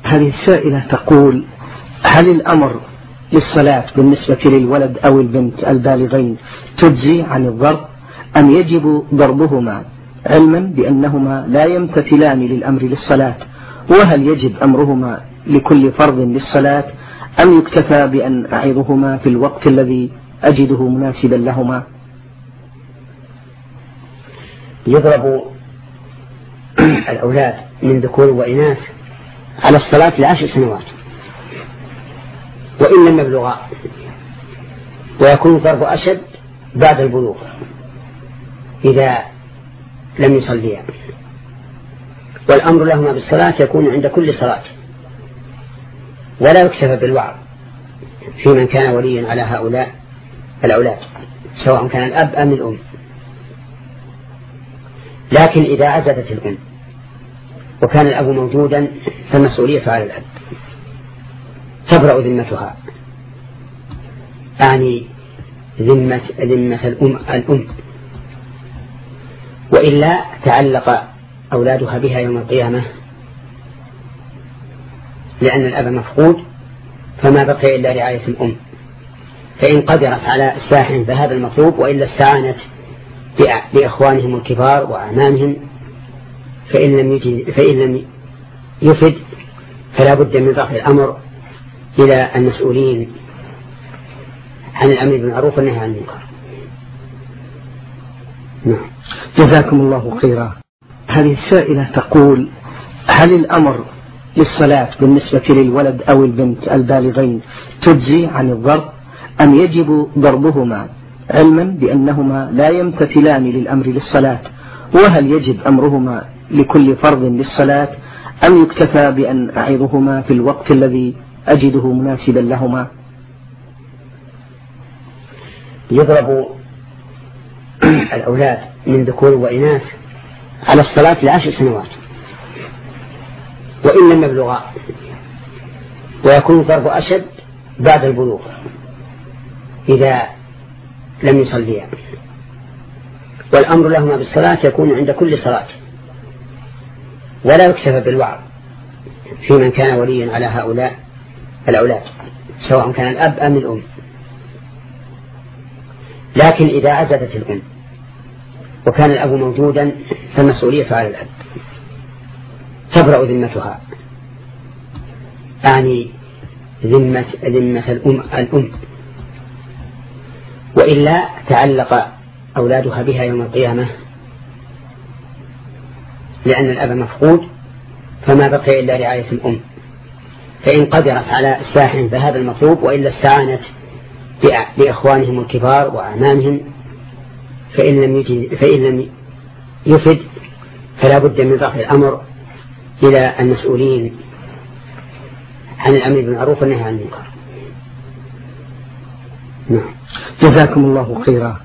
هذه السائلة تقول: هل الأمر للصلاة بالنسبة للولد أو البنت البالغين تجزي عن الضرب أم يجب ضربهما، علما بأنهما لا يمتثلان للأمر للصلاة؟ وهل يجب أمرهما لكل فرض للصلاة أم يكتفى بأن أعظهما في الوقت الذي أجده مناسبا لهما؟ يضرب الأولاد من ذكور وإناث على الصلاة ل10 سنوات وإن لم يبلغا، ويكون الضرب أشد بعد البلوغ إذا لم يصليا، والأمر لهما بالصلاة يكون عند كل صلاة، ولا يكتفى بالوعظ في من كان وليا على هؤلاء الأولاد سواء كان الأب أم الأم. لكن إذا عزلت الأم وكان الأب موجودا فالمسؤولية على الأب، تبرأ ذمتها، أعني ذمة الأم، وإلا تعلق أولادها بها يوم القيامة، لأن الأب مفقود فما بقي إلا رعاية الأم، فإن قدرت على الساحن فهذا المطلوب، وإلا استعانت بإخوانهم الكبار وأعمامهم، فإن لم يفد فلا بد من رفع الأمر إلى المسؤولين عن الأمر بالمعروف والنهي عن المنكر. نعم. جزاكم الله خيرا. هذه السائلة تقول: هل الأمر للصلاة بالنسبة للولد أو البنت البالغين تجزي عن الضرب أم يجب ضربهما، علما بأنهما لا يمتثلان للأمر للصلاة؟ وهل يجب أمرهما لكل فرض للصلاة أم يكتفى بأن أعظهما في الوقت الذي أجده مناسبا لهما؟ يضرب الأولاد من ذكور وإناث على الصلاة ل10 سنوات وإن لم يبلغا، ويكون الضرب أشد بعد البلوغ إذا لم يصليا، والأمر لهما بالصلاة يكون عند كل صلاة، ولا يكتفى بالوعظ في من كان وليا على هؤلاء الأولاد سواء كان الأب أم الأم. لكن إذا عزلت الأم وكان الأب موجودا فالمسؤولية على الأب، تبرأ ذمتها، أعني ذمة الأم، وإلا تعلق أولادها بها يوم القيامة، لأن الأب مفقود فما بقي إلا رعاية الأم، فإن قدرت على الساحن فهذا المطلوب، وإلا استعانت بإخوانهم الكبار وأعمامهم، فإن لم يفد فلا بد من رفع الأمر إلى المسؤولين عن الأمر بالمعروف والنهي عن المنكر. نعم. جزاكم الله خيرا.